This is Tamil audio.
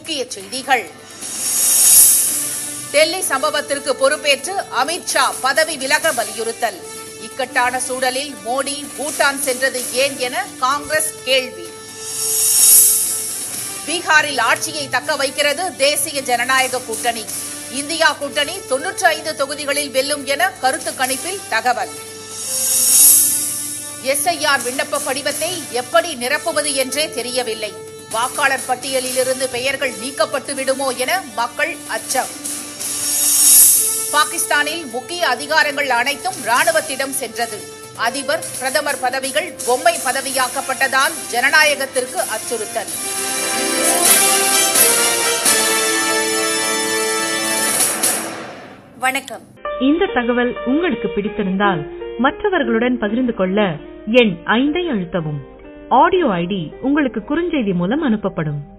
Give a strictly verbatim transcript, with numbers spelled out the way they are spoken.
முக்கிய செய்திகள். டெல்லி சம்பவத்திற்கு பொறுப்பேற்று அமித்ஷா பதவி விலக வலியுறுத்தல். இக்கட்டான சூழலில் மோடி பூட்டான் சென்றது ஏன் என காங்கிரஸ் கேள்வி. பீகாரில் ஆட்சியை தக்க வைக்கிறது தேசிய ஜனநாயக கூட்டணி. இந்தியா கூட்டணி தொன்னூற்றி ஐந்து தொகுதிகளில் வெல்லும் என கருத்து கணிப்பில் தகவல். எஸ்ஐஆர் விண்ணப்ப படிவத்தை எப்படி நிரப்புவது என்றே தெரியவில்லை. வாக்காளர் பட்டியலிலிருந்து பெயர்கள் நீக்கப்பட்டு விடுமோ என மக்கள் அச்சம். பாகிஸ்தானில் முக்கிய அதிகாரங்கள் அனைத்தும் ராணுவத்திடம் சென்றது. அதிபர், பிரதமர் பதவிகள் பொம்மை பதவியாக்கப்பட்டதால் ஜனநாயகத்திற்கு அச்சுறுத்தல். வணக்கம். இந்த தகவல் உங்களுக்கு பிடித்திருந்தால் மற்றவர்களுடன் பகிர்ந்து கொள்ள எண் ஐந்தை அழுத்தவும். ஆடியோ ஐடி உங்களுக்கு குறுஞ்செய்தி மூலம் அனுப்பப்படும்.